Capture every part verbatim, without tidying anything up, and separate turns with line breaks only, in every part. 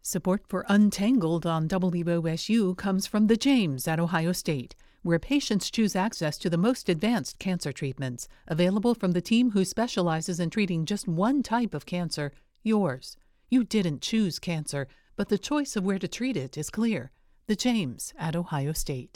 Support for Untangled on W O S U comes from the James at Ohio State, where patients choose access to the most advanced cancer treatments, available from the team who specializes in treating just one type of cancer, yours. You didn't choose cancer, but the choice of where to treat it is clear. The James at Ohio State.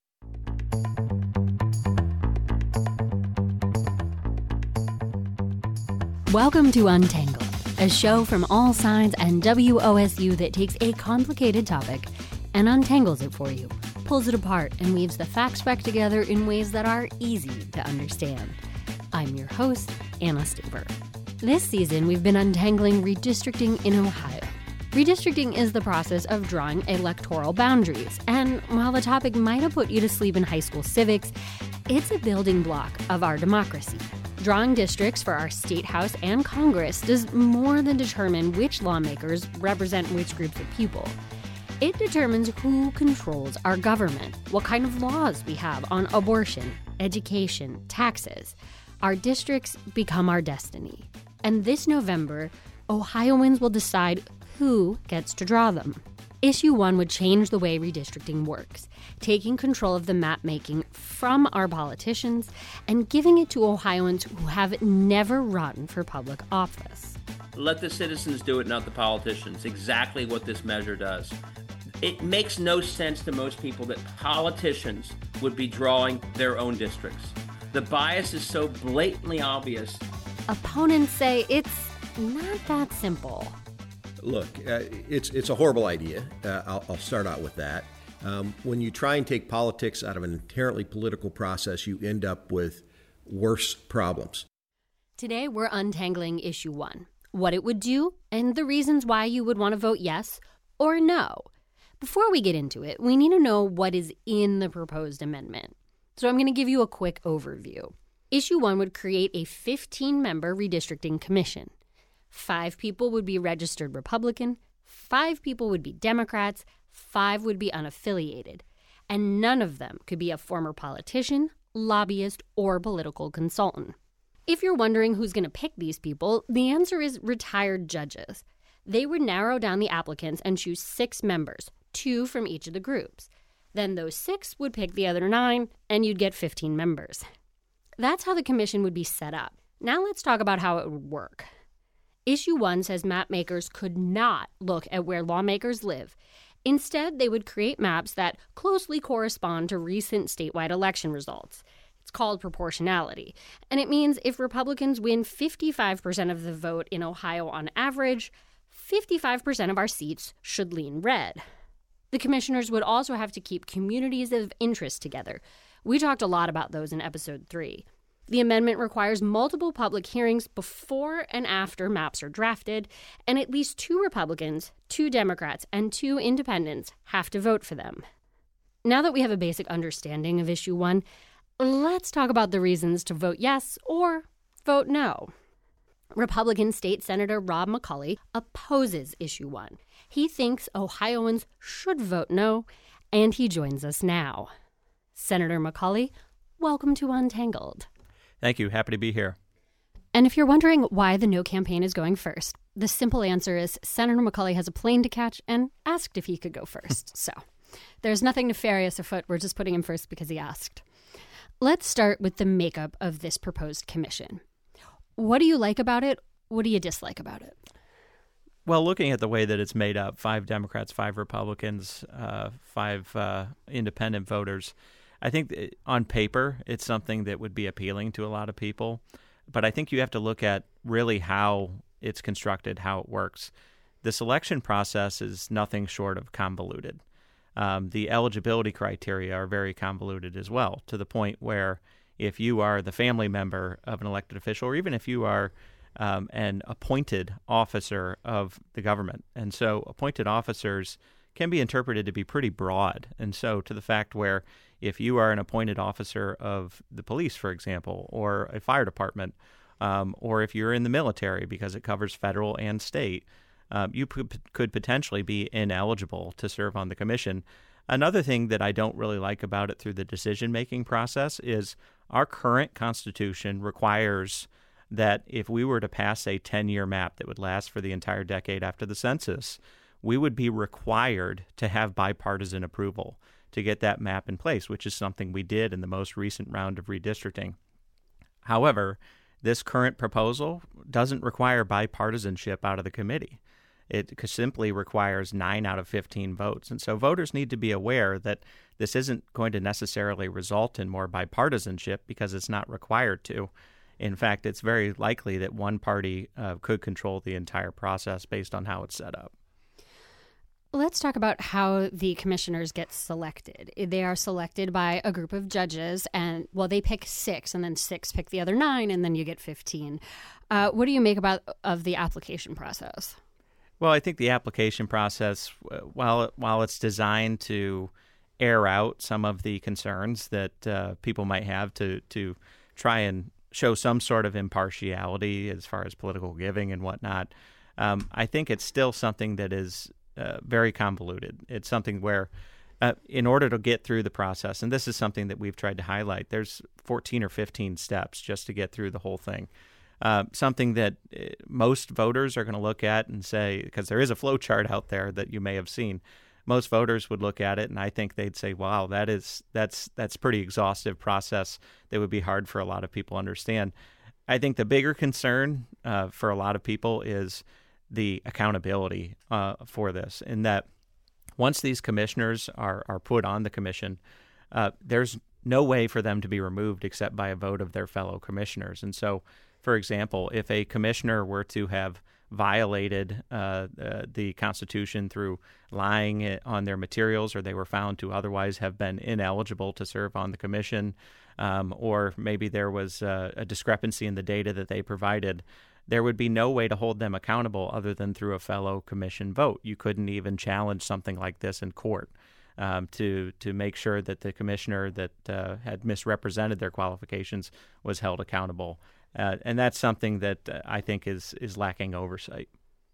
Welcome to Untangled, a show from All Sides and W O S U that takes a complicated topic and untangles it for you, pulls it apart, and weaves the facts back together in ways that are easy to understand. I'm your host, Anna Stuber. This season, we've been untangling redistricting in Ohio. Redistricting is the process of drawing electoral boundaries, and while the topic might have put you to sleep in high school civics, it's a building block of our democracy. Drawing districts for our state house and Congress does more than determine which lawmakers represent which groups of people. It determines who controls our government, what kind of laws we have on abortion, education, taxes. Our districts become our destiny. And this November, Ohioans will decide who gets to draw them. Issue one would change the way redistricting works, taking control of the map-making from our politicians and giving it to Ohioans who have never run for public office.
Let the citizens do it, not the politicians. Exactly what this measure does. It makes no sense to most people that politicians would be drawing their own districts. The bias is so blatantly obvious.
Opponents say it's not that simple.
Look, uh, it's it's a horrible idea. Uh, I'll, I'll start out with that. Um, when you try and take politics out of an inherently political process, you end up with worse problems.
Today, we're untangling issue one, what it would do, and the reasons why you would want to vote yes or no. Before we get into it, we need to know what is in the proposed amendment. So I'm going to give you a quick overview. Issue one would create a fifteen-member redistricting commission. Five people would be registered Republican, five people would be Democrats, five would be unaffiliated, and none of them could be a former politician, lobbyist, or political consultant. If you're wondering who's going to pick these people, the answer is retired judges. They would narrow down the applicants and choose six members, two from each of the groups. Then those six would pick the other nine, and you'd get fifteen members. That's how the commission would be set up. Now let's talk about how it would work. Issue one says map makers could not look at where lawmakers live. Instead, they would create maps that closely correspond to recent statewide election results. It's called proportionality, and it means if Republicans win fifty-five percent of the vote in Ohio on average, fifty-five percent of our seats should lean red. The commissioners would also have to keep communities of interest together. We talked a lot about those in episode three. The amendment requires multiple public hearings before and after maps are drafted, and at least two Republicans, two Democrats, and two independents have to vote for them. Now that we have a basic understanding of issue one, let's talk about the reasons to vote yes or vote no. Republican State Senator Rob McCauley opposes issue one. He thinks Ohioans should vote no, and he joins us now. Senator McCauley, welcome to Untangled.
Thank you. Happy to be here.
And if you're wondering why the no campaign is going first, the simple answer is Senator McCauley has a plane to catch and asked if he could go first. So there's nothing nefarious afoot. We're just putting him first because he asked. Let's start with the makeup of this proposed commission. What do you like about it? What do you dislike about it?
Well, looking at the way that it's made up, five Democrats, five Republicans, uh, five uh, independent voters, I think on paper, it's something that would be appealing to a lot of people. But I think you have to look at really how it's constructed, how it works. The selection process is nothing short of convoluted. Um, the eligibility criteria are very convoluted as well, to the point where if you are the family member of an elected official, or even if you are um, an appointed officer of the government, and so appointed officers can be interpreted to be pretty broad. And so to the fact where if you are an appointed officer of the police, for example, or a fire department, um, or if you're in the military because it covers federal and state, um, you p- could potentially be ineligible to serve on the commission. Another thing that I don't really like about it through the decision-making process is our current Constitution requires that if we were to pass a ten-year map that would last for the entire decade after the census, we would be required to have bipartisan approval to get that map in place, which is something we did in the most recent round of redistricting. However, this current proposal doesn't require bipartisanship out of the committee. It simply requires nine out of fifteen votes. And so voters need to be aware that this isn't going to necessarily result in more bipartisanship because it's not required to. In fact, it's very likely that one party uh, could control the entire process based on how it's set up.
Let's talk about how the commissioners get selected. They are selected by a group of judges, and, well, they pick six, and then six pick the other nine, and then you get fifteen. Uh, what do you make about of the application process?
Well, I think the application process, while while it's designed to air out some of the concerns that uh, people might have to to try and show some sort of impartiality as far as political giving and whatnot, um, I think it's still something that is uh, very convoluted. It's something where, uh, in order to get through the process, and this is something that we've tried to highlight, there's fourteen or fifteen steps just to get through the whole thing. Uh, something that most voters are going to look at and say, because there is a flow chart out there that you may have seen, most voters would look at it and I think they'd say, wow, that is that's that's pretty exhaustive process that would be hard for a lot of people to understand. I think the bigger concern uh, for a lot of people is the accountability uh, for this, in that once these commissioners are, are put on the commission, uh, there's no way for them to be removed except by a vote of their fellow commissioners. And so, for example, if a commissioner were to have violated uh, uh, the Constitution through lying on their materials, or they were found to otherwise have been ineligible to serve on the commission, um, or maybe there was uh, a discrepancy in the data that they provided, there would be no way to hold them accountable other than through a fellow commission vote. You couldn't even challenge something like this in court um, to to make sure that the commissioner that uh, had misrepresented their qualifications was held accountable. Uh, and that's something that uh, I think is is lacking oversight.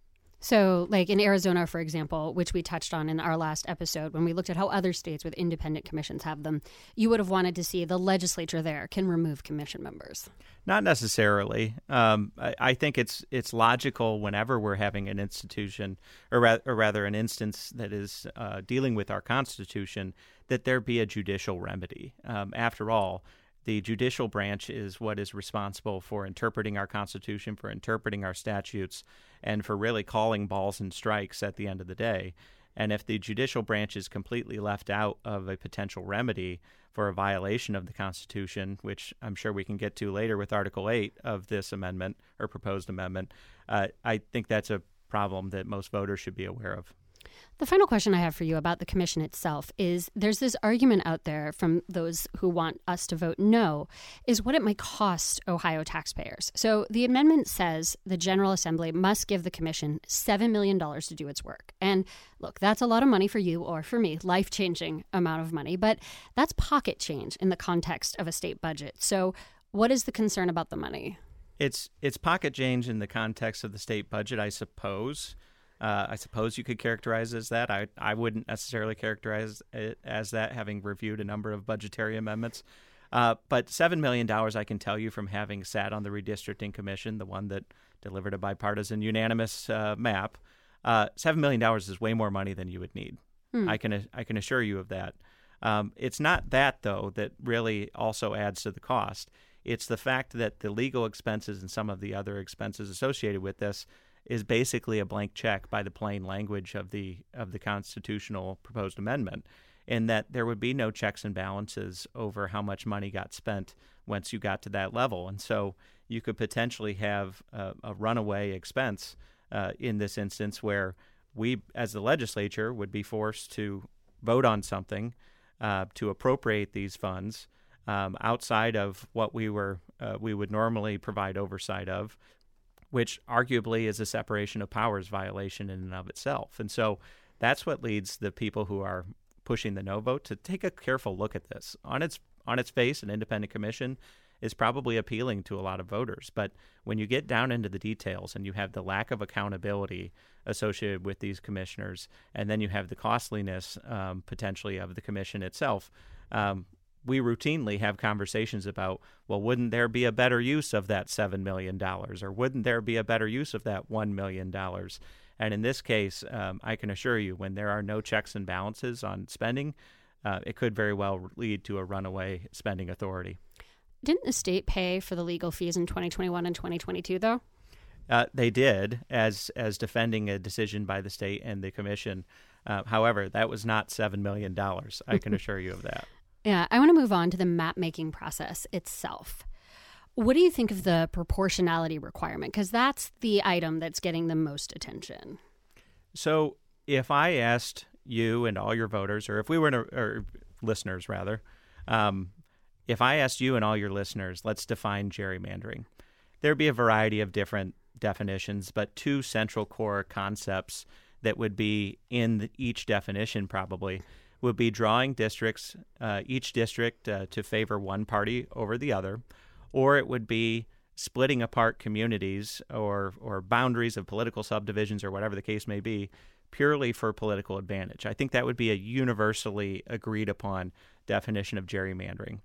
So, like in Arizona, for example, which we touched on in our last episode, when we looked at how other states with independent commissions have them, you would have wanted to see the legislature there can remove commission members.
Not necessarily. Um, I, I think it's it's logical whenever we're having an institution, or, ra- or rather an instance that is uh, dealing with our Constitution, that there be a judicial remedy. Um, after all, the judicial branch is what is responsible for interpreting our Constitution, for interpreting our statutes, and for really calling balls and strikes at the end of the day. And if the judicial branch is completely left out of a potential remedy for a violation of the Constitution, which I'm sure we can get to later with Article eight of this amendment or proposed amendment, uh, I think that's a problem that most voters should be aware of.
The final question I have for you about the commission itself is there's this argument out there from those who want us to vote no, is what it might cost Ohio taxpayers. So the amendment says the General Assembly must give the commission seven million dollars to do its work. And look, that's a lot of money for you or for me, life-changing amount of money, but that's pocket change in the context of a state budget. So what is the concern about the money?
It's it's pocket change in the context of the state budget, I suppose. Uh, I suppose you could characterize it as that. I, I wouldn't necessarily characterize it as that, having reviewed a number of budgetary amendments. Uh, but seven million dollars, I can tell you from having sat on the Redistricting Commission, the one that delivered a bipartisan unanimous uh, map, uh, seven million dollars is way more money than you would need. Hmm. I can I can assure you of that. Um, it's not that, though, that really also adds to the cost. It's the fact that the legal expenses and some of the other expenses associated with this is basically a blank check by the plain language of the of the constitutional proposed amendment, in that there would be no checks and balances over how much money got spent once you got to that level. And so you could potentially have a, a runaway expense uh, in this instance where we, as the legislature, would be forced to vote on something uh, to appropriate these funds um, outside of what we were uh, we would normally provide oversight of, which arguably is a separation of powers violation in and of itself. And so that's what leads the people who are pushing the no vote to take a careful look at this. On its on its face, an independent commission is probably appealing to a lot of voters. But when you get down into the details and you have the lack of accountability associated with these commissioners, and then you have the costliness um, potentially of the commission itself, um, we routinely have conversations about, well, wouldn't there be a better use of that seven million dollars, or wouldn't there be a better use of that one million dollars? And in this case, um, I can assure you, when there are no checks and balances on spending, uh, it could very well lead to a runaway spending authority.
Didn't the state pay for the legal fees in twenty twenty-one and twenty twenty-two, though?
Uh, they did, as as defending a decision by the state and the commission. Uh, however, that was not seven million dollars. I can assure you of that.
Yeah, I want to move on to the map-making process itself. What do you think of the proportionality requirement? Because that's the item that's getting the most attention.
So if I asked you and all your voters, or if we were, in a, or listeners rather, um, if I asked you and all your listeners, let's define gerrymandering, there'd be a variety of different definitions, but two central core concepts that would be in the, each definition probably would be drawing districts, uh, each district uh, to favor one party over the other, or it would be splitting apart communities or or boundaries of political subdivisions or whatever the case may be purely for political advantage. I think that would be a universally agreed upon definition of gerrymandering.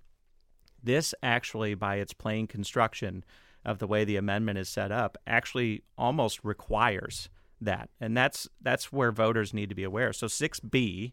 This actually, by its plain construction of the way the amendment is set up, actually almost requires that. And that's that's where voters need to be aware. So six B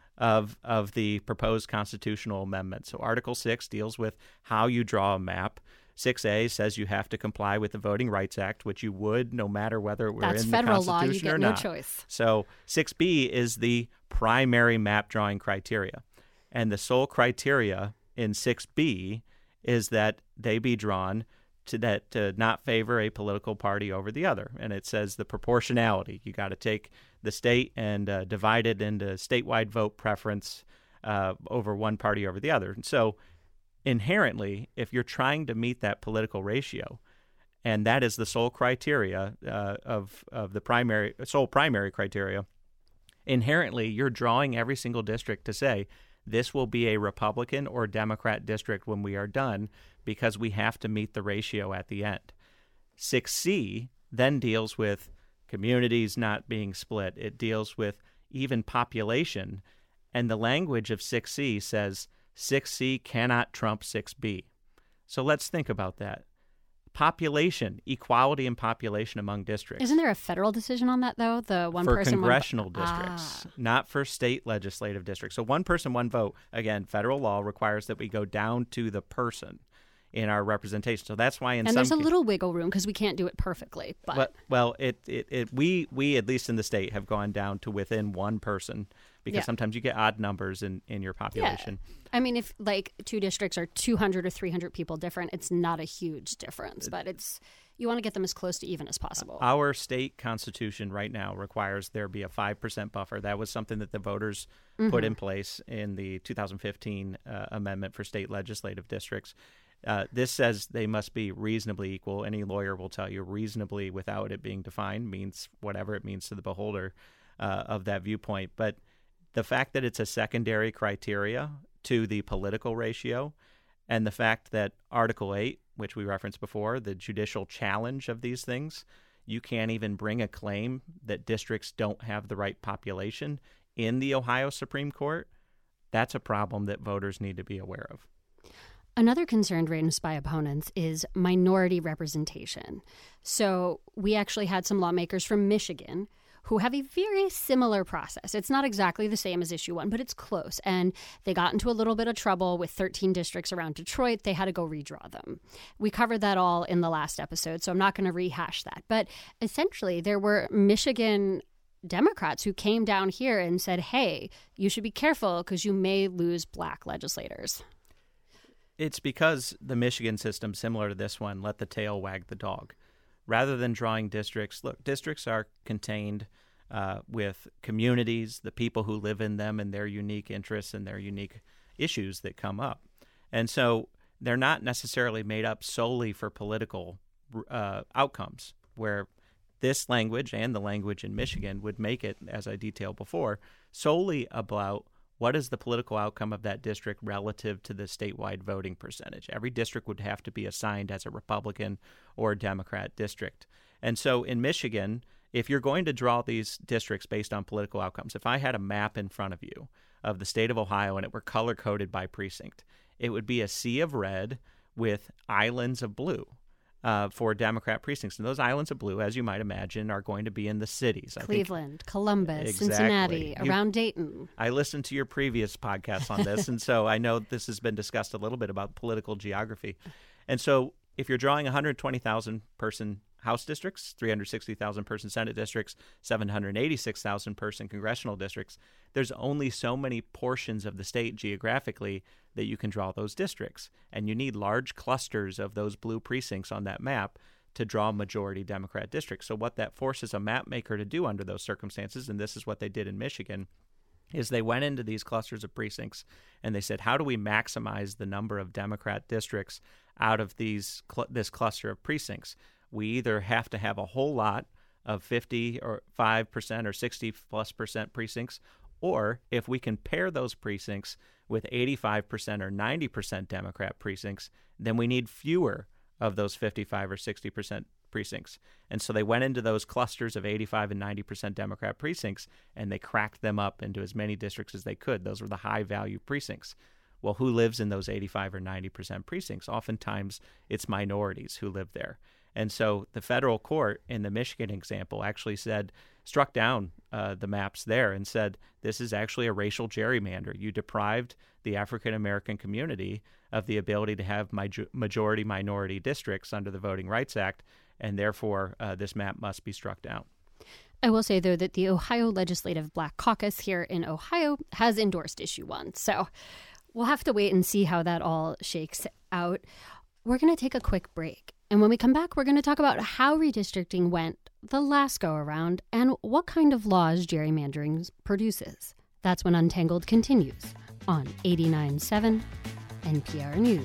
of of the proposed constitutional amendment. So Article six deals with how you draw a map. six A says you have to comply with the Voting Rights Act, which you would no matter whether we're
that's
in
federal
the
law. You
Constitution
get
or
no
not.
choice.
So six B is the primary map drawing criteria. And the sole criteria in six B is that they be drawn to that to not favor a political party over the other. And it says the proportionality. You got to take the state and uh, divide it into statewide vote preference uh, over one party over the other. And so inherently, if you're trying to meet that political ratio, and that is the sole criteria uh, of of the primary sole primary criteria, inherently you're drawing every single district to say this will be a Republican or Democrat district when we are done, because we have to meet the ratio at the end. six C then deals with communities not being split. It deals with even population. And the language of six C says six C cannot trump six B. So let's think about that. Population, equality in population among districts.
Isn't there a federal decision on that, though? The one
for
person,
congressional
one...
districts,
ah.
not for state legislative districts. So one person, one vote. Again, federal law requires that we go down to the person in our representation. So that's why in
and
some
there's a
ca-
little wiggle room because we can't do it perfectly. But
well, well it, it, it we we at least in the state have gone down to within one person, because
yeah.
sometimes you get odd numbers in, in your population.
Yeah. I mean, if like two districts are two hundred or three hundred people different, it's not a huge difference, but it's you want to get them as close to even as possible.
Our state constitution right now requires there be a five percent buffer. That was something that the voters mm-hmm. put in place in the two thousand fifteen uh, amendment for state legislative districts. Uh, this says they must be reasonably equal. Any lawyer will tell you reasonably without it being defined means whatever it means to the beholder uh, of that viewpoint. But the fact that it's a secondary criteria to the political ratio, and the fact that Article eight, which we referenced before, the judicial challenge of these things, you can't even bring a claim that districts don't have the right population in the Ohio Supreme Court, that's a problem that voters need to be aware of.
Another concern raised by opponents is minority representation. So we actually had some lawmakers from Michigan who have a very similar process. It's not exactly the same as issue one, but it's close. And they got into a little bit of trouble with thirteen districts around Detroit. They had to go redraw them. We covered that all in the last episode, so I'm not going to rehash that. But essentially, there were Michigan Democrats who came down here and said, hey, you should be careful because you may lose black legislators.
It's because the Michigan system, similar to this one, let the tail wag the dog. Rather than drawing districts, look, districts are contained uh, with communities, the people who live in them and their unique interests and their unique issues that come up. And so they're not necessarily made up solely for political uh, outcomes, where this language and the language in Michigan would make it, as I detailed before, solely about what is the political outcome of that district relative to the statewide voting percentage. Every district would have to be assigned as a Republican or Democrat district. And so in Michigan, if you're going to draw these districts based on political outcomes, if I had a map in front of you of the state of Ohio and it were color-coded by precinct, it would be a sea of red with islands of blue. uh, for Democrat precincts. And those islands of blue, as you might imagine, are going to be in the cities. I
Cleveland,
think,
Columbus,
exactly.
Cincinnati,
You,
around Dayton.
I listened to your previous podcasts on this, and so I know this has been discussed a little bit about political geography. And so if you're drawing one hundred twenty thousand person House districts, three hundred sixty thousand person Senate districts, seven hundred eighty-six thousand person congressional districts, there's only so many portions of the state geographically that you can draw those districts. And you need large clusters of those blue precincts on that map to draw majority Democrat districts. So what that forces a map maker to do under those circumstances, and this is what they did in Michigan, is they went into these clusters of precincts and they said, how do we maximize the number of Democrat districts out of these cl- this cluster of precincts? We either have to have a whole lot of fifty or five percent or sixty plus percent precincts, or if we can pair those precincts with eighty-five percent or ninety percent Democrat precincts, then we need fewer of those fifty-five or sixty percent precincts. And so they went into those clusters of eighty-five and ninety percent Democrat precincts, and they cracked them up into as many districts as they could. Those were the high-value precincts. Well, who lives in those eighty-five or ninety percent precincts? Oftentimes, it's minorities who live there. And so the federal court in the Michigan example actually said, struck down uh, the maps there and said, this is actually a racial gerrymander. You deprived the African-American community of the ability to have majority-minority districts under the Voting Rights Act, and therefore uh, this map must be struck down.
I will say, though, that the Ohio Legislative Black Caucus here in Ohio has endorsed issue one. So we'll have to wait and see how that all shakes out. We're going to take a quick break. And when we come back, we're going to talk about how redistricting went the last go-around and what kind of laws gerrymandering produces. That's when Untangled continues on eighty-nine point seven N P R News.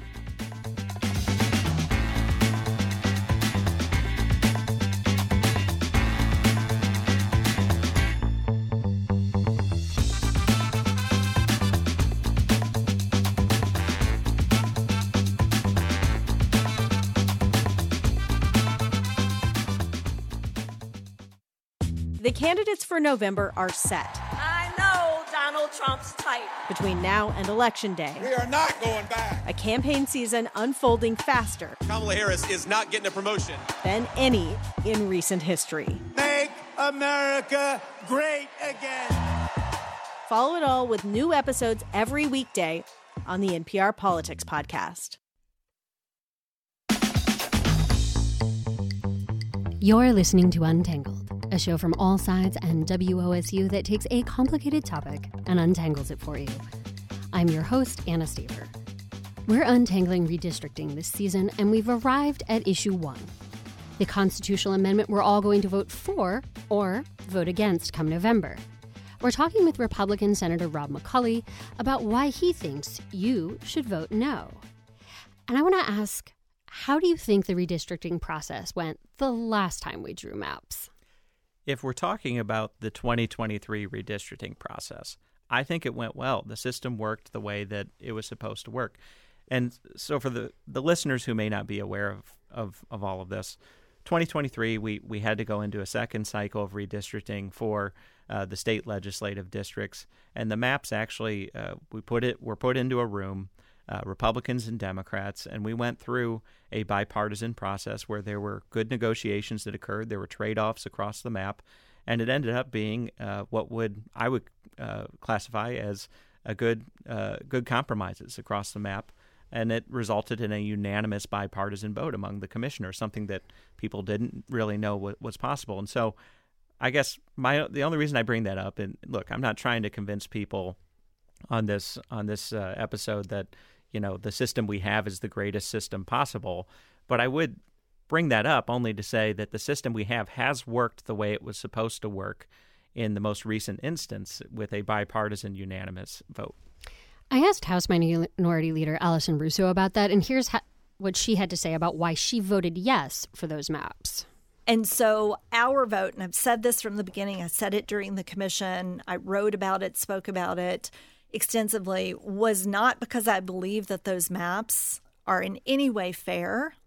The candidates for November are set.
I know Donald Trump's type.
Between now and Election Day,
we are not going back.
A campaign season unfolding faster.
Kamala Harris is not getting a promotion.
Than any in recent history.
Make America great again.
Follow it all with new episodes every weekday on the N P R Politics Podcast.
You're listening to Untangled, a show from All Sides and W O S U that takes a complicated topic and untangles it for you. I'm your host, Anna Staver. We're untangling redistricting this season, and we've arrived at issue one, the constitutional amendment we're all going to vote for or vote against come November. We're talking with Republican Senator Rob McCulley about why he thinks you should vote no. And I want to ask, how do you think the redistricting process went the last time we drew maps?
If we're talking about the twenty twenty-three redistricting process, I think it went well. The system worked the way that it was supposed to work. And so for the, the listeners who may not be aware of, of, of all of this, twenty twenty-three, we, we had to go into a second cycle of redistricting for uh, the state legislative districts. And the maps actually, uh, we put it, were put into a room, Uh, Republicans and Democrats, and we went through a bipartisan process where there were good negotiations that occurred. There were trade-offs across the map, and it ended up being uh, what would I would uh, classify as a good uh, good compromises across the map, and it resulted in a unanimous bipartisan vote among the commissioners, something that people didn't really know what was possible. And so, I guess my the only reason I bring that up, and look, I'm not trying to convince people on this on this uh, episode that, you know, the system we have is the greatest system possible. But I would bring that up only to say that the system we have has worked the way it was supposed to work in the most recent instance with a bipartisan unanimous vote.
I asked House Minority Leader Allison Russo about that, and here's ha- what she had to say about why she voted yes for those maps.
And so our vote, and I've said this from the beginning, I said it during the commission, I wrote about it, spoke about it extensively, was not because I believe that those maps are in any way fair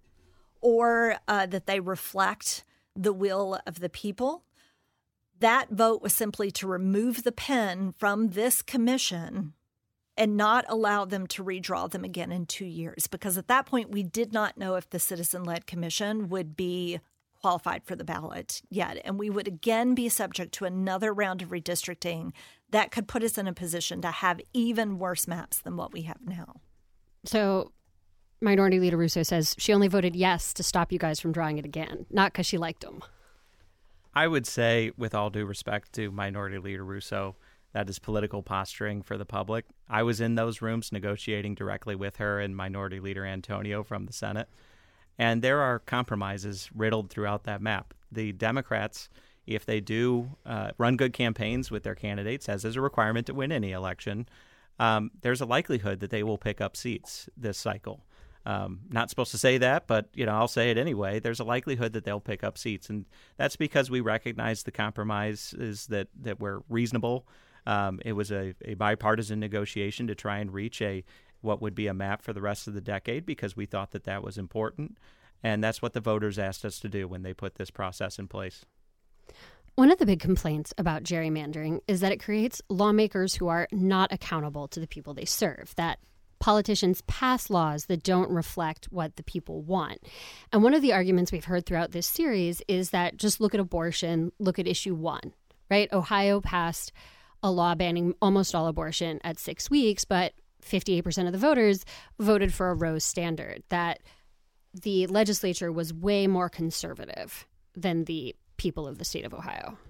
or uh, that they reflect the will of the people. That vote was simply to remove the pen from this commission and not allow them to redraw them again in two years. Because at that point, we did not know if the citizen-led commission would be qualified for the ballot yet. And we would again be subject to another round of redistricting that could put us in a position to have even worse maps than what we have now.
So Minority Leader Russo says she only voted yes to stop you guys from drawing it again, not because she liked them.
I would say, with all due respect to Minority Leader Russo, that is political posturing for the public. I was in those rooms negotiating directly with her and Minority Leader Antonio from the Senate. And there are compromises riddled throughout that map. The Democrats, if they do uh, run good campaigns with their candidates, as is a requirement to win any election, um, there's a likelihood that they will pick up seats this cycle. Um, not supposed to say that, but you know, I'll say it anyway. There's a likelihood that they'll pick up seats, and that's because we recognize the compromises that that were reasonable. Um, it was a, a bipartisan negotiation to try and reach a what would be a map for the rest of the decade, because we thought that that was important. And that's what the voters asked us to do when they put this process in place.
One of the big complaints about gerrymandering is that it creates lawmakers who are not accountable to the people they serve, that politicians pass laws that don't reflect what the people want. And one of the arguments we've heard throughout this series is that just look at abortion, look at issue one, right? Ohio passed a law banning almost all abortion at six weeks, but fifty-eight percent of the voters voted for a Roe standard, that the legislature was way more conservative than the people of the state of Ohio.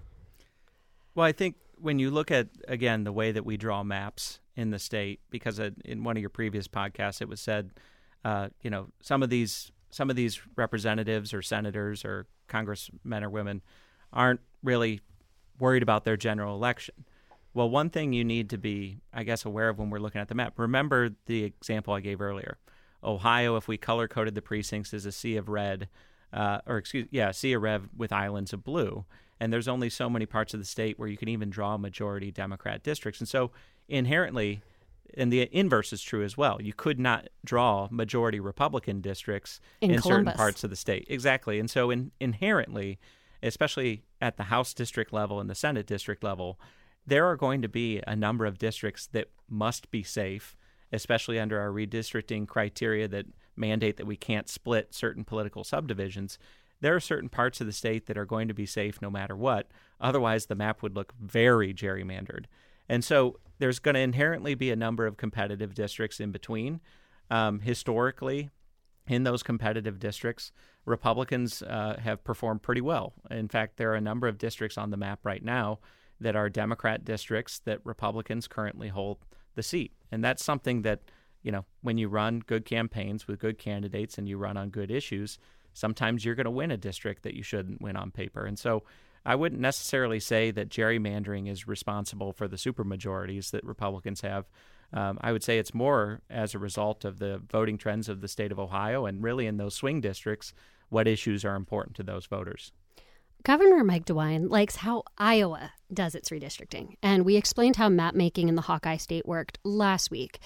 Well, I think when you look at, again, the way that we draw maps in the state, because in one of your previous podcasts, it was said, uh, you know, some of these some of these representatives or senators or congressmen or women aren't really worried about their general election. Well, one thing you need to be, I guess, aware of when we're looking at the map, remember the example I gave earlier. Ohio, if we color-coded the precincts, is a sea of red, uh, or excuse, yeah, a sea of red with islands of blue. And there's only so many parts of the state where you can even draw majority Democrat districts. And so inherently, and the inverse is true as well, you could not draw majority Republican districts
in,
in certain
Columbus.
parts of the state. Exactly. And so in, inherently, especially at the House district level and the Senate district level, there are going to be a number of districts that must be safe, especially under our redistricting criteria that mandate that we can't split certain political subdivisions. There are certain parts of the state that are going to be safe no matter what. Otherwise, the map would look very gerrymandered. And so there's going to inherently be a number of competitive districts in between. Um, historically, in those competitive districts, Republicans uh, have performed pretty well. In fact, there are a number of districts on the map right now that are Democrat districts that Republicans currently hold the seat. And that's something that, you know, when you run good campaigns with good candidates and you run on good issues, sometimes you're going to win a district that you shouldn't win on paper. And so I wouldn't necessarily say that gerrymandering is responsible for the supermajorities that Republicans have. Um, I would say it's more as a result of the voting trends of the state of Ohio, and really in those swing districts, what issues are important to those voters.
Governor Mike DeWine likes how Iowa does its redistricting, and we explained how map making in the Hawkeye State worked last week.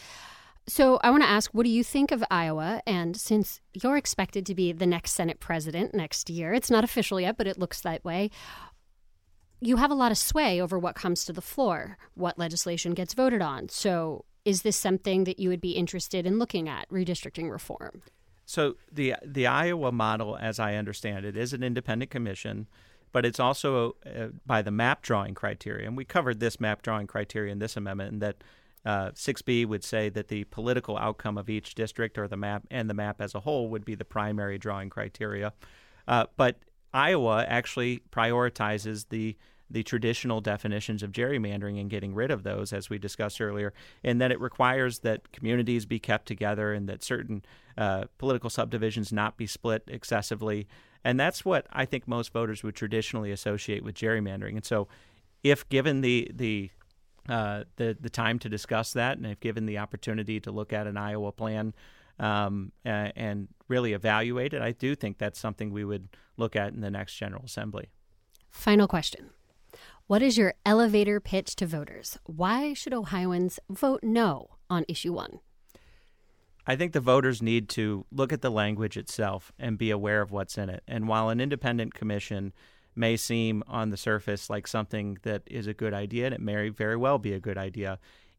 So I want to ask, what do you think of Iowa? And since you're expected to be the next Senate president next year, it's not official yet, but it looks that way, you have a lot of sway over what comes to the floor, what legislation gets voted on. So is this something that you would be interested in looking at, redistricting reform?
So the the Iowa model, as I understand it, is an independent commission, but it's also uh, by the map drawing criteria. And we covered this map drawing criteria in this amendment, and that uh, six B would say that the political outcome of each district or the map and the map as a whole would be the primary drawing criteria. Uh, but Iowa actually prioritizes the the traditional definitions of gerrymandering and getting rid of those, as we discussed earlier, and that it requires that communities be kept together and that certain uh, political subdivisions not be split excessively. And that's what I think most voters would traditionally associate with gerrymandering. And so if given the the uh, the, the time to discuss that, and if given the opportunity to look at an Iowa plan um, uh, and really evaluate it, I do think that's something we would look at in the next General Assembly.
Final question. What is your elevator pitch to voters? Why should Ohioans vote no on issue one?
I think the voters need to look at the language itself and be aware of what's in it. And while an independent commission may seem on the surface like something that is a good idea, and it may very well be a good idea,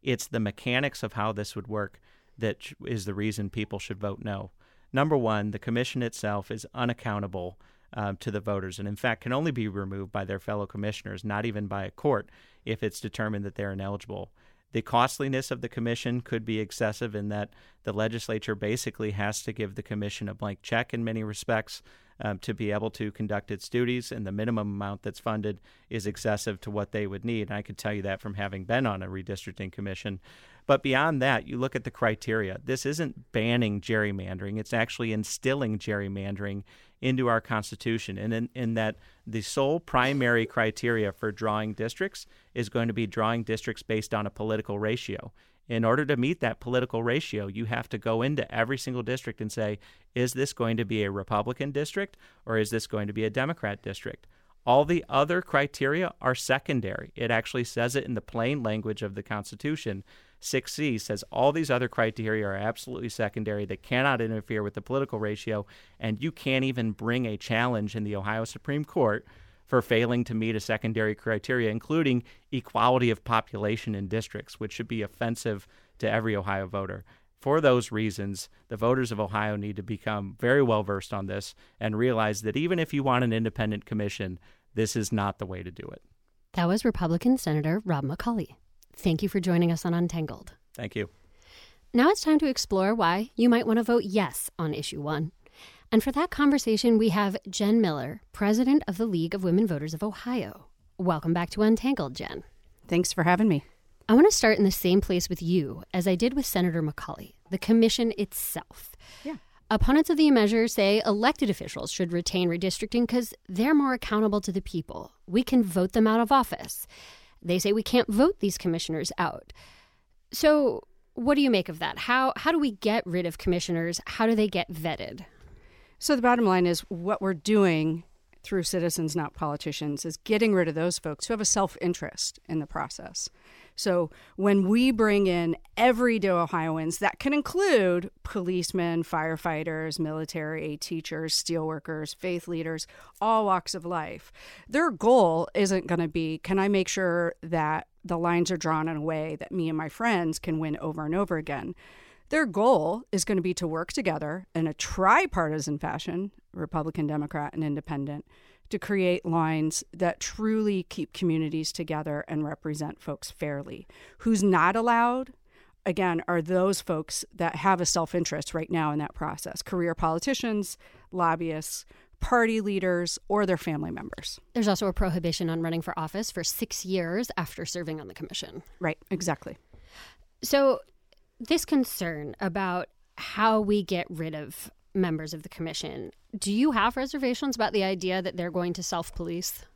It's the mechanics of how this would work that is the reason people should vote no. Number one, the commission itself is unaccountable um, to the voters, and in fact can only be removed by their fellow commissioners, not even by a court, if it's determined that they're ineligible. The costliness of the commission could be excessive in that the legislature basically has to give the commission a blank check in many respects um, to be able to conduct its duties, and the minimum amount that's funded is excessive to what they would need. And I could tell you that from having been on a redistricting commission. But beyond that, you look at the criteria. This isn't banning gerrymandering. It's actually instilling gerrymandering into our Constitution, and in, in that the sole primary criteria for drawing districts is going to be drawing districts based on a political ratio. In order to meet that political ratio, you have to go into every single district and say, is this going to be a Republican district or is this going to be a Democrat district? All the other criteria are secondary. It actually says it in the plain language of the Constitution. six C says all these other criteria are absolutely secondary. They cannot interfere with the political ratio, and you can't even bring a challenge in the Ohio Supreme Court for failing to meet a secondary criteria, including equality of population in districts, which should be offensive to every Ohio voter. For those reasons, the voters of Ohio need to become very well versed on this and realize that even if you want an independent commission, this is not the way to do it.
That was Republican Senator Rob McCauley. Thank you for joining us on Untangled.
Thank you.
Now it's time to explore why you might want to vote yes on Issue one. And for that conversation, we have Jen Miller, president of the League of Women Voters of Ohio. Welcome back to Untangled, Jen.
Thanks for having me.
I want to start in the same place with you as I did with Senator McCauley, the commission itself.
Yeah.
Opponents of the measure say elected officials should retain redistricting because they're more accountable to the people. We can vote them out of office. They say we can't vote these commissioners out. So what do you make of that? How how do we get rid of commissioners? How do they get vetted?
So the bottom line is what we're doing through Citizens Not Politicians is getting rid of those folks who have a self-interest in the process. So when we bring in everyday Ohioans, that can include policemen, firefighters, military, teachers, steelworkers, faith leaders, all walks of life. Their goal isn't going to be, can I make sure that the lines are drawn in a way that me and my friends can win over and over again? Their goal is going to be to work together in a tripartisan fashion, Republican, Democrat, and Independent, to create lines that truly keep communities together and represent folks fairly. Who's not allowed, again, are those folks that have a self-interest right now in that process. Career politicians, lobbyists, party leaders, or their family members.
There's also a prohibition on running for office for six years after serving on the commission.
Right, exactly.
So this concern about how we get rid of members of the commission, do you have reservations about the idea that they're going to self-police?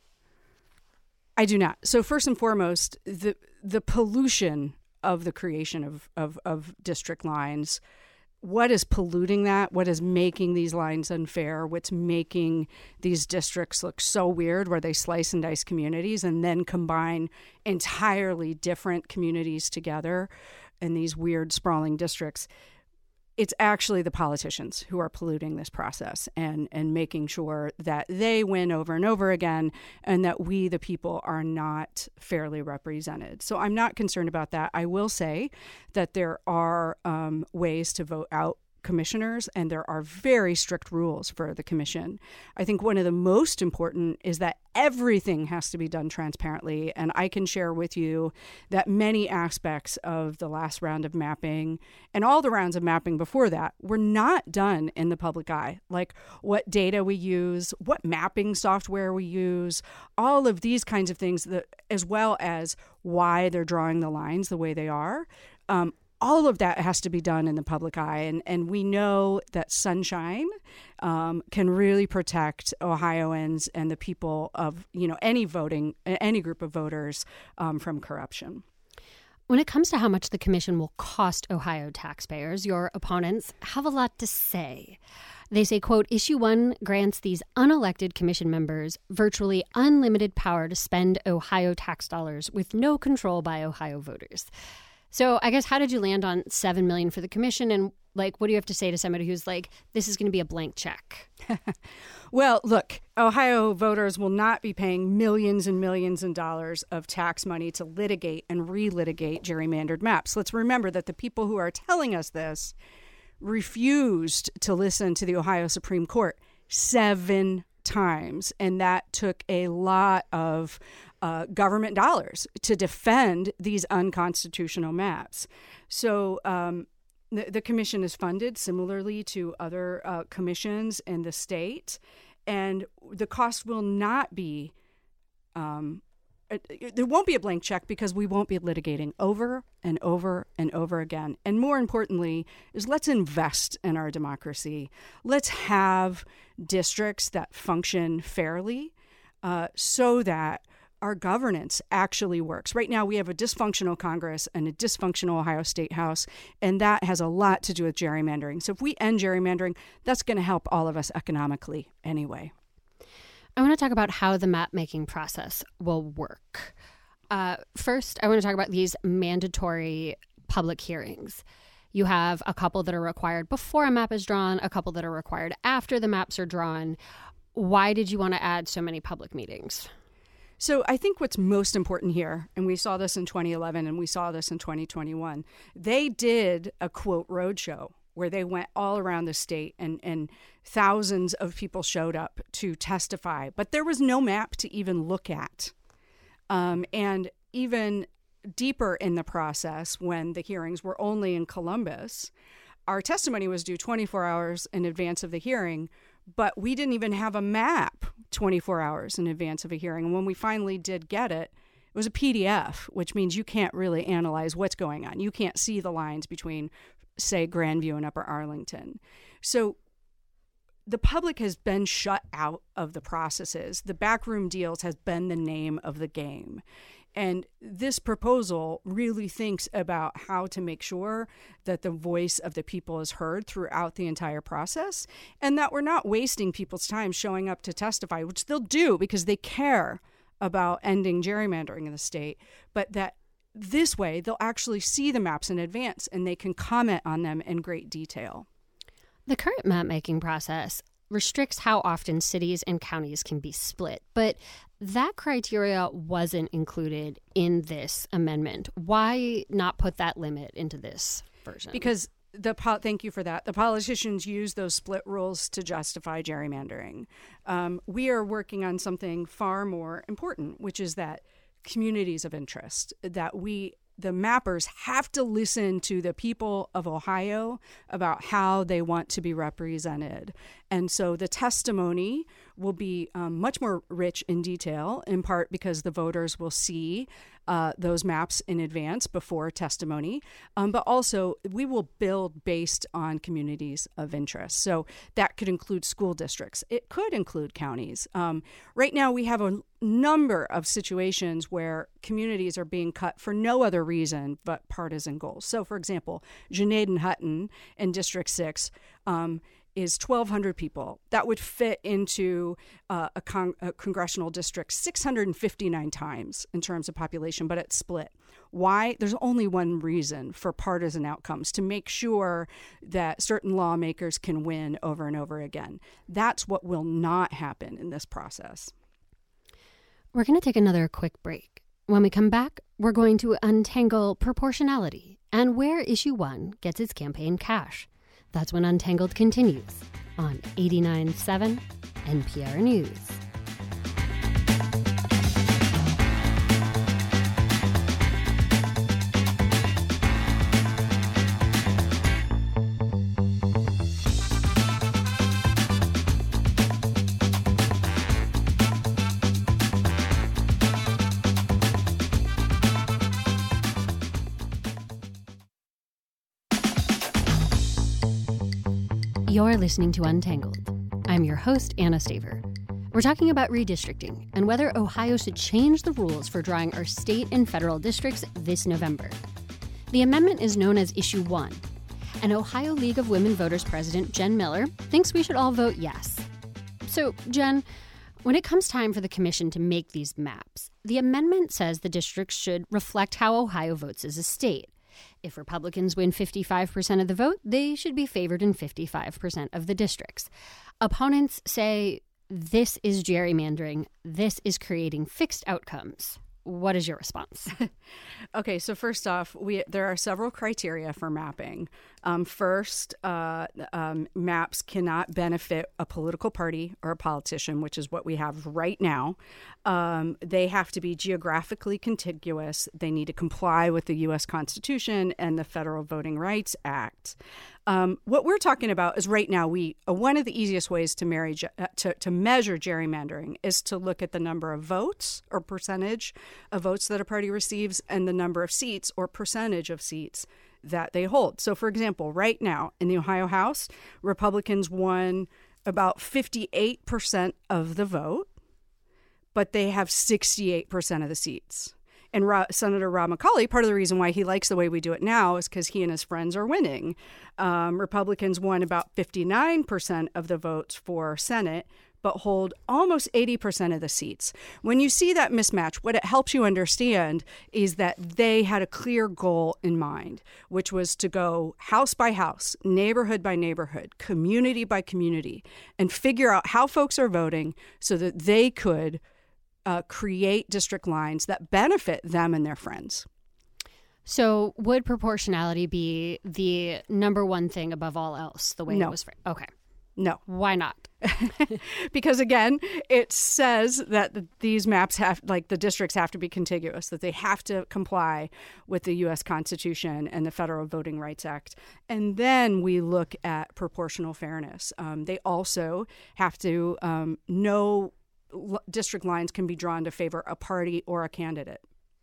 I do not. So first and foremost, the the pollution of the creation of, of, of district lines, what is polluting that? What is making these lines unfair? What's making these districts look so weird where they slice and dice communities and then combine entirely different communities together in these weird sprawling districts? It's actually the politicians who are polluting this process and, and making sure that they win over and over again and that we, the people, are not fairly represented. So I'm not concerned about that. I will say that there are um, ways to vote out commissioners, and there are very strict rules for the commission. I think one of the most important is that everything has to be done transparently, and I can share with you that many aspects of the last round of mapping and all the rounds of mapping before that were not done in the public eye, like what data we use, what mapping software we use, all of these kinds of things, that, as well as why they're drawing the lines the way they are. Um, All of that has to be done in the public eye, and, and we know that sunshine um, can really protect Ohioans and the people of, you know, any voting, any group of voters um, from corruption.
When it comes to how much the commission will cost Ohio taxpayers, your opponents have a lot to say. They say, quote, Issue one grants these unelected commission members virtually unlimited power to spend Ohio tax dollars with no control by Ohio voters. So I guess how did you land on seven million dollars for the commission? And like, what do you have to say to somebody who's like, this is going to be a blank check?
Well, look, Ohio voters will not be paying millions and millions of dollars of tax money to litigate and relitigate gerrymandered maps. Let's remember that the people who are telling us this refused to listen to the Ohio Supreme Court seven times. And that took a lot of uh, government dollars to defend these unconstitutional maps. So um, the, the commission is funded similarly to other uh, commissions in the state. And the cost will not be, um, there won't be a blank check because we won't be litigating over and over and over again. And more importantly is let's invest in our democracy. Let's have districts that function fairly uh, so that our governance actually works. Right now we have a dysfunctional Congress and a dysfunctional Ohio State House, and that has a lot to do with gerrymandering. So if we end gerrymandering, that's going to help all of us economically anyway.
I want to talk about how the map-making process will work. Uh, first, I want to talk about these mandatory public hearings. You have a couple that are required before a map is drawn, a couple that are required after the maps are drawn. Why did you want to add so many public meetings?
So I think what's most important here, and we saw this in twenty eleven and we saw this in twenty twenty-one, they did a, quote, roadshow where they went all around the state and, and thousands of people showed up to testify. But there was no map to even look at. Um, and even deeper in the process, when the hearings were only in Columbus, our testimony was due twenty-four hours in advance of the hearing, but we didn't even have a map twenty-four hours in advance of a hearing. And when we finally did get it, it was a P D F, which means you can't really analyze what's going on. You can't see the lines between, say, Grandview and Upper Arlington. So the public has been shut out of the processes. The backroom deals has been the name of the game. And this proposal really thinks about how to make sure that the voice of the people is heard throughout the entire process, and that we're not wasting people's time showing up to testify, which they'll do because they care about ending gerrymandering in the state, but that this way they'll actually see the maps in advance and they can comment on them in great detail.
The current map-making process restricts how often cities and counties can be split, but that criteria wasn't included in this amendment. Why not put that limit into this version?
Because the po- thank you for that. The politicians use those split rules to justify gerrymandering. Um, we are working on something far more important, which is that communities of interest, that we the mappers have to listen to the people of Ohio about how they want to be represented. And so the testimony will be um, much more rich in detail, in part because the voters will see uh, those maps in advance before testimony. Um, but also, we will build based on communities of interest. So that could include school districts. It could include counties. Um, right now, we have a number of situations where communities are being cut for no other reason but partisan goals. So, for example, Junaid-Hutton in District six um, is twelve hundred people. That would fit into uh, a, con- a congressional district six hundred fifty-nine times in terms of population, but it's split. Why? There's only one reason for partisan outcomes, to make sure that certain lawmakers can win over and over again. That's what will not happen in this process.
We're going to take another quick break. When we come back, we're going to untangle proportionality and where Issue one gets its campaign cash. That's when Untangled continues on eighty-nine point seven N P R News. You're listening to Untangled. I'm your host, Anna Staver. We're talking about redistricting and whether Ohio should change the rules for drawing our state and federal districts this November. The amendment is known as Issue one, and Ohio League of Women Voters President Jen Miller thinks we should all vote yes. So, Jen, when it comes time for the commission to make these maps, the amendment says the districts should reflect how Ohio votes as a state. If Republicans win fifty-five percent of the vote, they should be favored in fifty-five percent of the districts. Opponents say this is gerrymandering. This is creating fixed outcomes. What is your response?
Okay, so first off, we there are several criteria for mapping. Um, first, uh, um, maps cannot benefit a political party or a politician, which is what we have right now. Um, they have to be geographically contiguous. They need to comply with the U S Constitution and the Federal Voting Rights Act. Um, what we're talking about is right now, we uh, one of the easiest ways to, marry, uh, to, to measure gerrymandering is to look at the number of votes or percentage of votes that a party receives and the number of seats or percentage of seats that they hold. So, for example, right now in the Ohio House, Republicans won about fifty-eight percent of the vote, but they have sixty-eight percent of the seats. And Ro- Senator Rob McCauley, part of the reason why he likes the way we do it now is because he and his friends are winning. Um, Republicans won about fifty-nine percent of the votes for Senate, but hold almost eighty percent of the seats. When you see that mismatch, what it helps you understand is that they had a clear goal in mind, which was to go house by house, neighborhood by neighborhood, community by community, and figure out how folks are voting so that they could Uh, create district lines that benefit them and their friends.
So would proportionality be the number one thing above all else, the way
No.
it was framed? Okay.
No.
Why not?
Because, again, it says that the, these maps have, like the districts have to be contiguous, that they have to comply with the U S Constitution and the Federal Voting Rights Act. And then we look at proportional fairness. Um, they also have to um, know district lines can be drawn to favor a party or a candidate.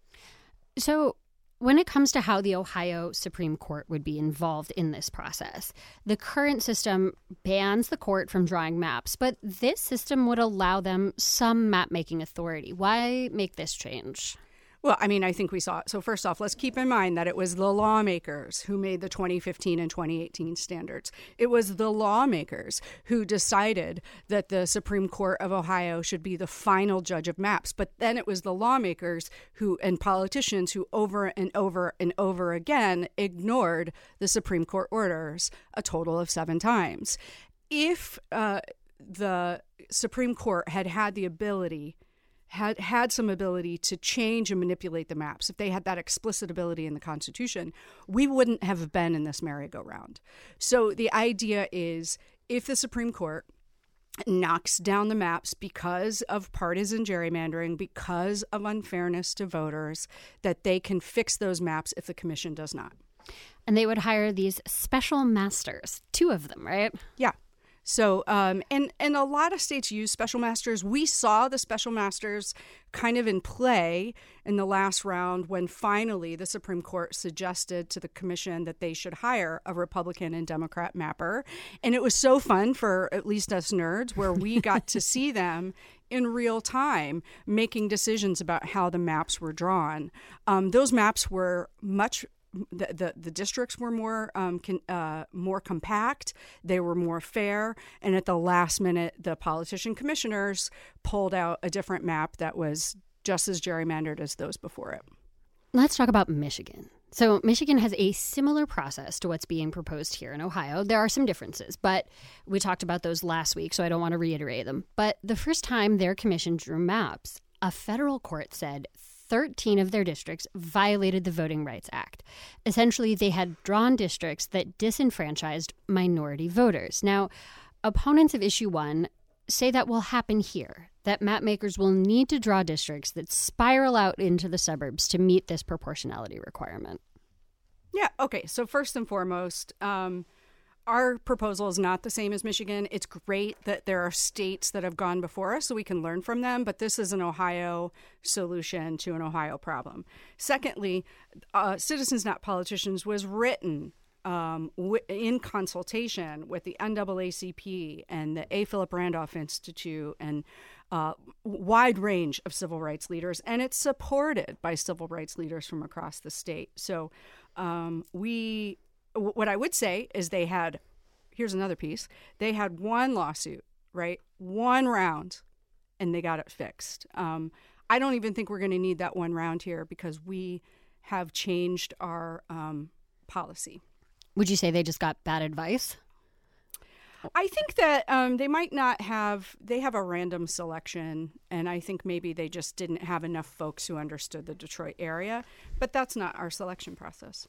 So when it comes to how the Ohio Supreme Court would be involved in this process, the current system bans the court from drawing maps, but this system would allow them some map-making authority. Why make this change?
Well, I mean, I think we saw it. So first off, let's keep in mind that it was the lawmakers who made the twenty fifteen and twenty eighteen standards. It was the lawmakers who decided that the Supreme Court of Ohio should be the final judge of maps. But then it was the lawmakers who and politicians who over and over and over again ignored the Supreme Court orders a total of seven times. If uh, the Supreme Court had had the ability had had some ability to change and manipulate the maps, if they had that explicit ability in the Constitution, we wouldn't have been in this merry-go-round. So the idea is if the Supreme Court knocks down the maps because of partisan gerrymandering, because of unfairness to voters, that they can fix those maps if the commission does not.
And they would hire these special masters, two of them, right?
Yeah. So, um, and, and a lot of states use special masters. We saw the special masters kind of in play in the last round when finally the Supreme Court suggested to the commission that they should hire a Republican and Democrat mapper. And it was so fun for at least us nerds where we got to see them in real time making decisions about how the maps were drawn. Um, those maps were much The, the the districts were more um, con, uh, more compact. They were more fair. And at the last minute, the politician commissioners pulled out a different map that was just as gerrymandered as those before it.
Let's talk about Michigan. So Michigan has a similar process to what's being proposed here in Ohio. There are some differences, but we talked about those last week, so I don't want to reiterate them. But the first time their commission drew maps, a federal court said thirteen of their districts violated the Voting Rights Act. Essentially, they had drawn districts that disenfranchised minority voters. Now, opponents of Issue one say that will happen here, that mapmakers will need to draw districts that spiral out into the suburbs to meet this proportionality requirement.
Yeah, okay. So first and foremost, um, our proposal is not the same as Michigan. It's great that there are states that have gone before us so we can learn from them, but this is an Ohio solution to an Ohio problem. Secondly, uh, Citizens Not Politicians was written um, w- in consultation with the N double A C P and the A. Philip Randolph Institute and a wide range of civil rights leaders, and it's supported by civil rights leaders from across the state. So um, we... What I would say is they had, here's another piece, they had one lawsuit, right? One round, and they got it fixed. Um, I don't even think we're going to need that one round here because we have changed our um, policy.
Would you say they just got bad advice?
I think that um, they might not have, they have a random selection, and I think maybe they just didn't have enough folks who understood the Detroit area, but that's not our selection process.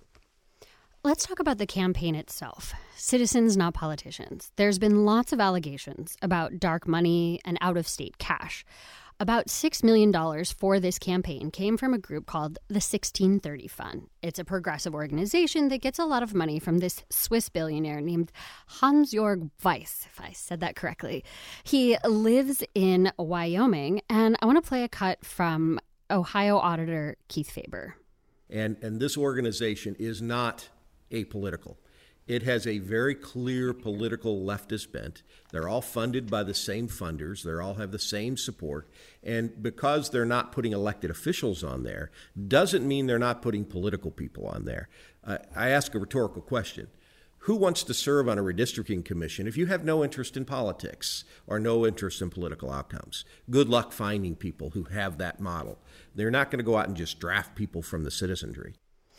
Let's talk about the campaign itself. Citizens, not politicians. There's been lots of allegations about dark money and out-of-state cash. About six million dollars for this campaign came from a group called the sixteen thirty Fund. It's a progressive organization that gets a lot of money from this Swiss billionaire named Hans-Jörg Weiss, if I said that correctly. He lives in Wyoming, and I want to play a cut from Ohio Auditor Keith Faber.
And, and this organization is not apolitical. It has a very clear political leftist bent. They're all funded by the same funders. They all have the same support. And because they're not putting elected officials on there, doesn't mean they're not putting political people on there. Uh, I ask a rhetorical question. Who wants to serve on a redistricting commission if you have no interest in politics or no interest in political outcomes? Good luck finding people who have that model. They're not going to go out and just draft people from the citizenry.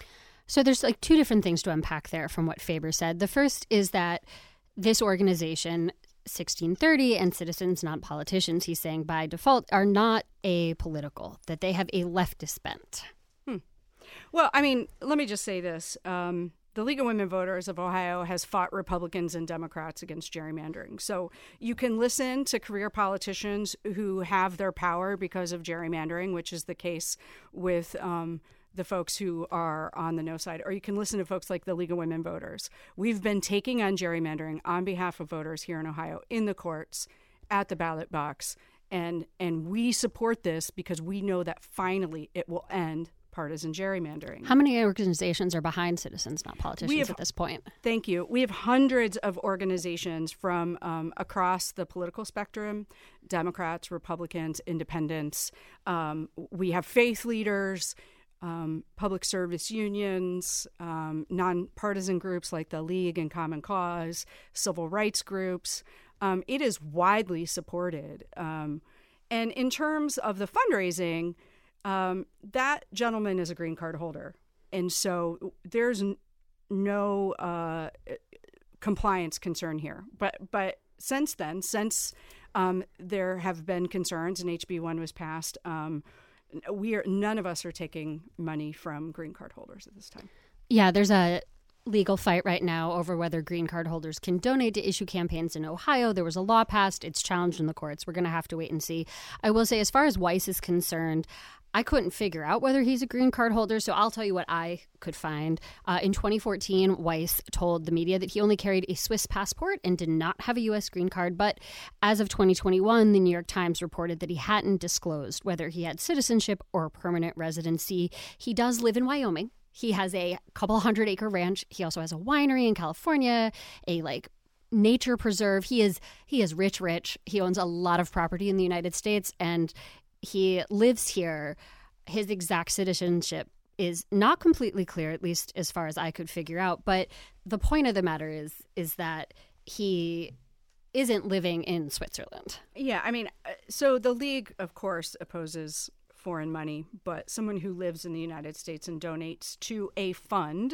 So there's like two different things to unpack there from what Faber said. The first is that this organization, sixteen thirty, and Citizens, Not Politicians, he's saying by default, are not apolitical, that they have a leftist bent.
Hmm. Well, I mean, let me just say this. Um, the League of Women Voters of Ohio has fought Republicans and Democrats against gerrymandering. So you can listen to career politicians who have their power because of gerrymandering, which is the case with um, the folks who are on the no side, or you can listen to folks like the League of Women Voters. We've been taking on gerrymandering on behalf of voters here in Ohio in the courts, at the ballot box, and and we support this because we know that finally it will end partisan gerrymandering.
How many organizations are behind Citizens, Not Politicians
have,
at this point?
Thank you. We have hundreds of organizations from um, across the political spectrum, Democrats, Republicans, independents. Um, we have faith leaders, Um, public service unions, um, nonpartisan groups like the League and Common Cause, civil rights groups. Um, it is widely supported. Um, and in terms of the fundraising, um, that gentleman is a green card holder. And so there's n- no uh, compliance concern here. But, but since then, since um, there have been concerns and H B one was passed, um, We are none of us are taking money from green card holders at this time.
Yeah, there's a legal fight right now over whether green card holders can donate to issue campaigns in Ohio. There was a law passed. It's challenged in the courts. We're going to have to wait and see. I will say, as far as Weiss is concerned, I couldn't figure out whether he's a green card holder, so I'll tell you what I could find. Uh, in twenty fourteen, Weiss told the media that he only carried a Swiss passport and did not have a U S green card. But as of twenty twenty-one, the New York Times reported that he hadn't disclosed whether he had citizenship or permanent residency. He does live in Wyoming. He has a couple hundred acre ranch. He also has a winery in California, a like nature preserve. He is he is rich, rich. He owns a lot of property in the United States, and he lives here. His exact citizenship is not completely clear, at least as far as I could figure out. But the point of the matter is, is that he isn't living in Switzerland.
Yeah, I mean, so the League, of course, opposes foreign money, but someone who lives in the United States and donates to a fund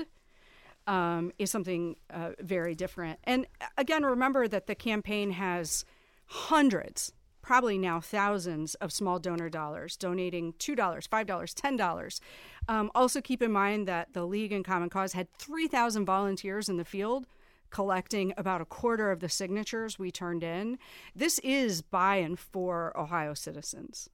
um, is something uh, very different. And again, remember that the campaign has hundreds, probably now thousands of small donor dollars, donating two dollars, five dollars, ten dollars. Um, also keep in mind that the League and Common Cause had three thousand volunteers in the field collecting about a quarter of the signatures we turned in. This is by and for Ohio citizens.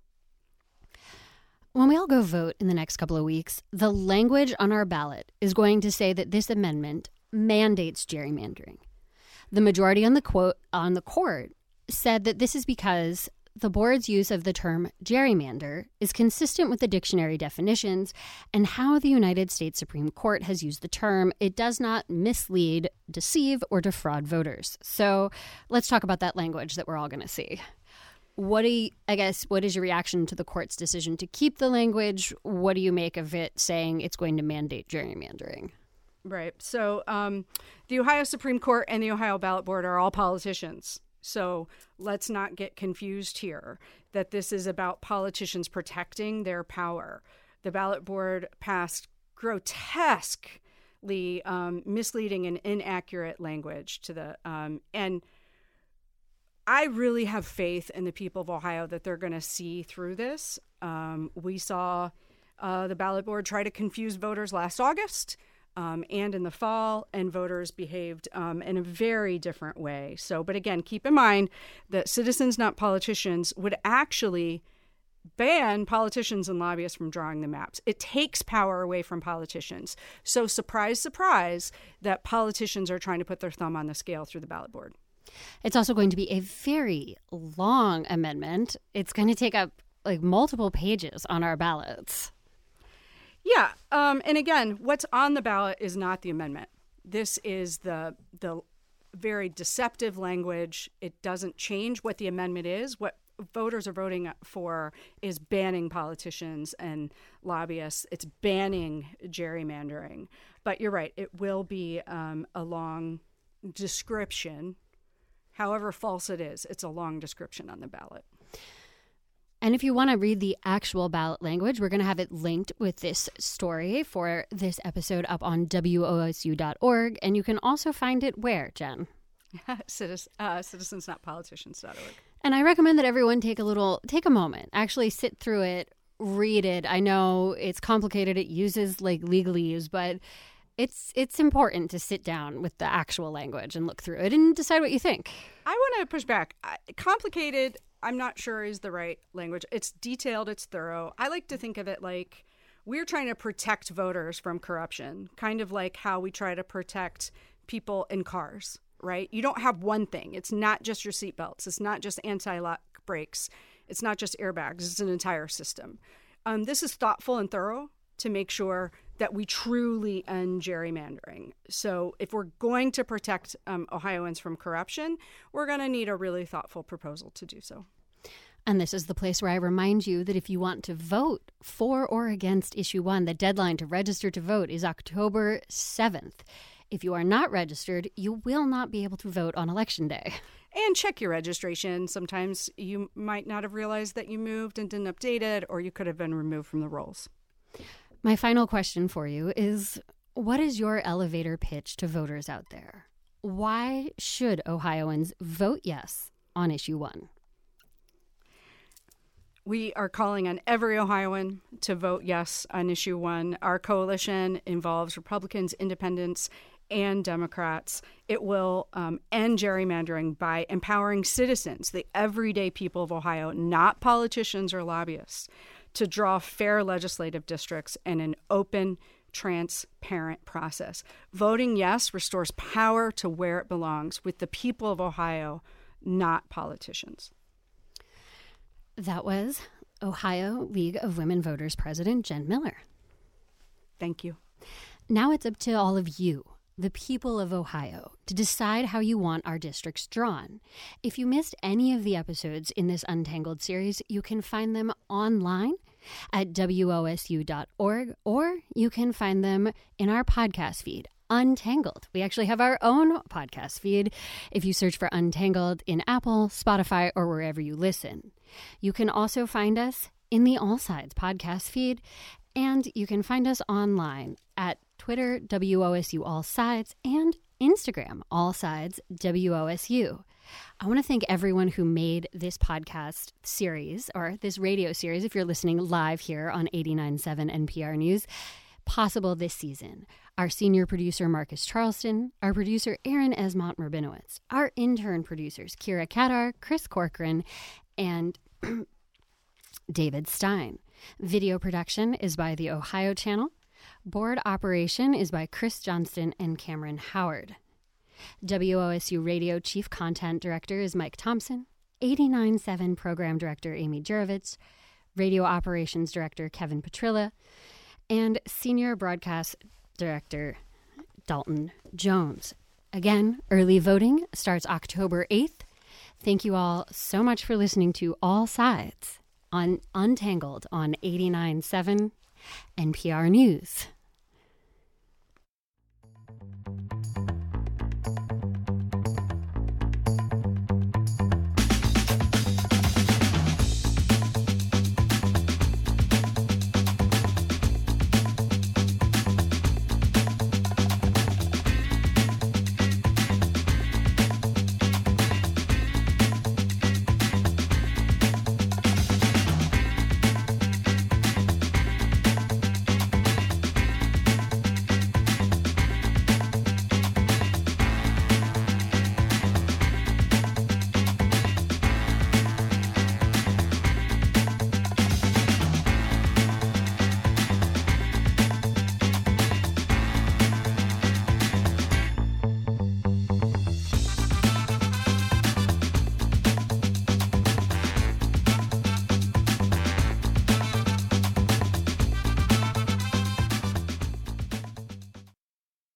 When we all go vote in the next couple of weeks, the language on our ballot is going to say that this amendment mandates gerrymandering. The majority on the quote on the court said that this is because the board's use of the term gerrymander is consistent with the dictionary definitions and how the United States Supreme Court has used the term. It does not mislead, deceive, or defraud voters. So let's talk about that language that we're all going to see. What do you, I guess, what is your reaction to the court's decision to keep the language? What do you make of it saying it's going to mandate gerrymandering?
Right. So um, the Ohio Supreme Court and the Ohio Ballot Board are all politicians. So let's not get confused here that this is about politicians protecting their power. The ballot board passed grotesquely um, misleading and inaccurate language to the um, and I really have faith in the people of Ohio that they're going to see through this. Um, we saw uh, the ballot board try to confuse voters last August um, and in the fall, and voters behaved um, in a very different way. So, but again, keep in mind that Citizens Not Politicians would actually ban politicians and lobbyists from drawing the maps. It takes power away from politicians. So surprise, surprise, that politicians are trying to put their thumb on the scale through the ballot board.
It's also going to be a very long amendment. It's going to take up like multiple pages on our ballots.
Yeah. Um, and again, what's on the ballot is not the amendment. This is the the very deceptive language. It doesn't change what the amendment is. What voters are voting for is banning politicians and lobbyists. It's banning gerrymandering. But you're right. It will be um, a long description. However false it is, it's a long description on the ballot.
And if you want to read the actual ballot language, we're going to have it linked with this story for this episode up on W O S U dot org. And you can also find it where, Jen?
Citizen, uh, citizens not politicians dot org.
And I recommend that everyone take a little, take a moment, actually sit through it, read it. I know it's complicated. It uses like legalese, but it's it's important to sit down with the actual language and look through it and decide what you think.
I want to push back. Complicated, I'm not sure is the right language. It's detailed. It's thorough. I like to think of it like we're trying to protect voters from corruption, kind of like how we try to protect people in cars, right? You don't have one thing. It's not just your seatbelts. It's not just anti-lock brakes. It's not just airbags. It's an entire system. Um, this is thoughtful and thorough to make sure that we truly end gerrymandering. So if we're going to protect um, Ohioans from corruption, we're going to need a really thoughtful proposal to do so.
And this is the place where I remind you that if you want to vote for or against issue one, the deadline to register to vote is October seventh. If you are not registered, you will not be able to vote on Election Day.
And check your registration. Sometimes you might not have realized that you moved and didn't update it, or you could have been removed from the rolls.
My final question for you is, what is your elevator pitch to voters out there? Why should Ohioans vote yes on issue one?
We are calling on every Ohioan to vote yes on issue one. Our coalition involves Republicans, independents, and Democrats. It will um, end gerrymandering by empowering citizens, the everyday people of Ohio, not politicians or lobbyists, to draw fair legislative districts in an open, transparent process. Voting yes restores power to where it belongs, with the people of Ohio, not politicians.
That was Ohio League of Women Voters President Jen Miller.
Thank you.
Now it's up to all of you, the people of Ohio, to decide how you want our districts drawn. If you missed any of the episodes in this Untangled series, you can find them online at W O S U dot org, or you can find them in our podcast feed, Untangled. We actually have our own podcast feed if you search for Untangled in Apple, Spotify, or wherever you listen. You can also find us in the All Sides podcast feed, and you can find us online at Twitter, W O S U All Sides, and Instagram, All Sides W O S U. I want to thank everyone who made this podcast series, or this radio series, if you're listening live here on eighty-nine point seven N P R News, possible this season. Our senior producer, Marcus Charleston, our producer, Aaron Esmont Rabinowitz, our intern producers, Kira Kadar, Chris Corcoran, and David Stein. Video production is by the Ohio Channel. Board operation is by Chris Johnston and Cameron Howard. W O S U Radio Chief Content Director is Mike Thompson. eighty-nine point seven Program Director Amy Jurovitz. Radio Operations Director Kevin Petrilla. And Senior Broadcast Director Dalton Jones. Again, early voting starts October eighth. Thank you all so much for listening to All Sides on Untangled on eighty-nine point seven N P R News.